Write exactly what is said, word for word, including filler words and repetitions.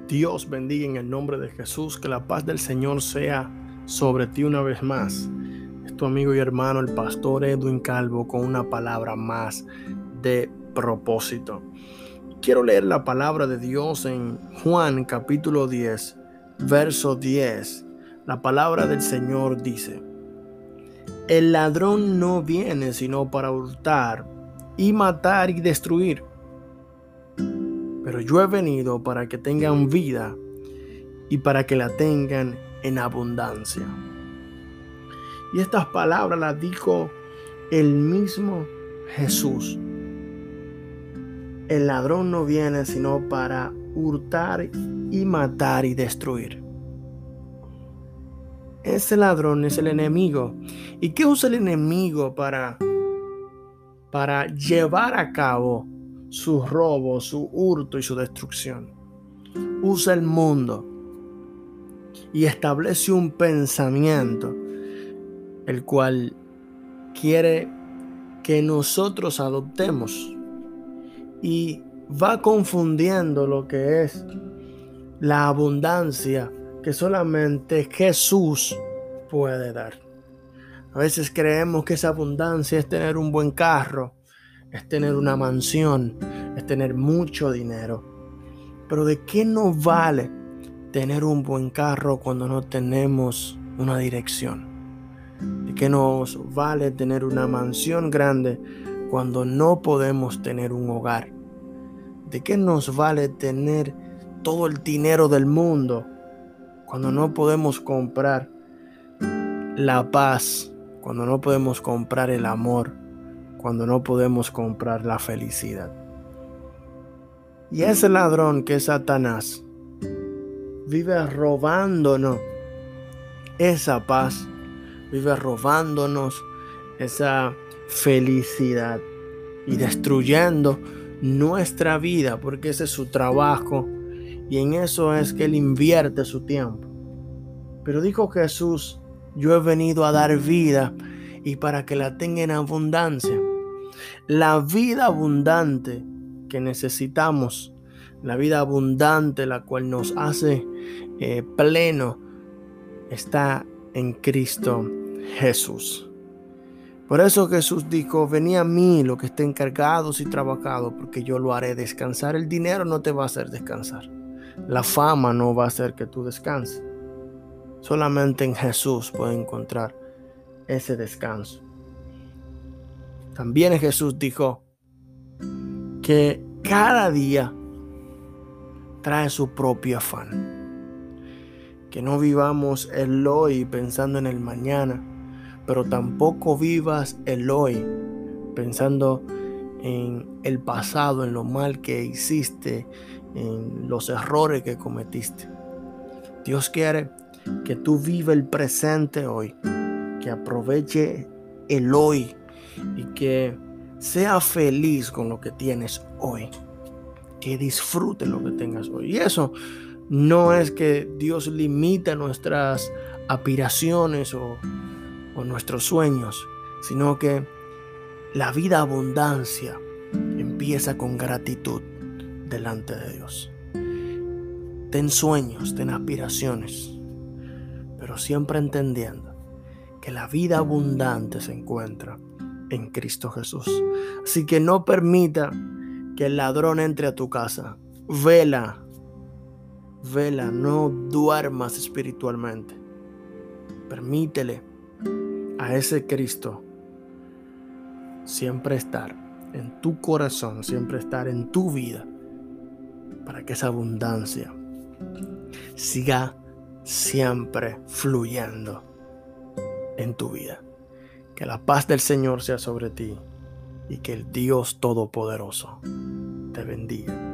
Dios bendiga en el nombre de Jesús, que la paz del Señor sea sobre ti una vez más. Es tu amigo y hermano, el pastor Edwin Calvo, con una palabra más de propósito. Quiero leer la palabra de Dios en Juan capítulo diez, verso diez. La palabra del Señor dice: el ladrón no viene sino para hurtar y matar y destruir. Pero yo he venido para que tengan vida y para que la tengan en abundancia. Y estas palabras las dijo el mismo Jesús. El ladrón no viene sino para hurtar y matar y destruir. Ese ladrón es el enemigo. ¿Y qué usa el enemigo para, para llevar a cabo su robo, su hurto y su destrucción? Usa el mundo y establece un pensamiento el cual quiere que nosotros adoptemos, y va confundiendo lo que es la abundancia que solamente Jesús puede dar. A veces creemos que esa abundancia es tener un buen carro, es tener una mansión, es tener mucho dinero. Pero ¿de qué nos vale tener un buen carro cuando no tenemos una dirección? ¿De qué nos vale tener una mansión grande cuando no podemos tener un hogar? ¿De qué nos vale tener todo el dinero del mundo cuando no podemos comprar la paz, cuando no podemos comprar el amor, cuando no podemos comprar la felicidad? Y ese ladrón que es Satanás vive robándonos esa paz, vive robándonos esa felicidad y destruyendo nuestra vida, porque ese es su trabajo y en eso es que él invierte su tiempo. Pero dijo Jesús: yo he venido a dar vida y para que la tengan en abundancia. La vida abundante que necesitamos, la vida abundante la cual nos hace eh, pleno, está en Cristo Jesús. Por eso Jesús dijo: venid a mí los que estén cargados y trabajados, porque yo lo haré descansar. El dinero no te va a hacer descansar. La fama no va a hacer que tú descanses. Solamente en Jesús puedes encontrar ese descanso. También Jesús dijo que cada día trae su propio afán. Que no vivamos el hoy pensando en el mañana, pero tampoco vivas el hoy pensando en el pasado, en lo mal que hiciste, en los errores que cometiste. Dios quiere que tú vivas el presente hoy, que aproveche el hoy y que sea feliz con lo que tienes hoy, que disfrute lo que tengas hoy. Y eso no es que Dios limita nuestras aspiraciones o, o nuestros sueños, sino que la vida abundancia empieza con gratitud delante de Dios. Ten sueños, ten aspiraciones, pero siempre entendiendo que la vida abundante se encuentra en Cristo Jesús. Así que no permita que el ladrón entre a tu casa. Vela, vela, no duermas espiritualmente. Permítele a ese Cristo siempre estar en tu corazón, siempre estar en tu vida, para que esa abundancia siga siempre fluyendo en tu vida. Que la paz del Señor sea sobre ti y que el Dios Todopoderoso te bendiga.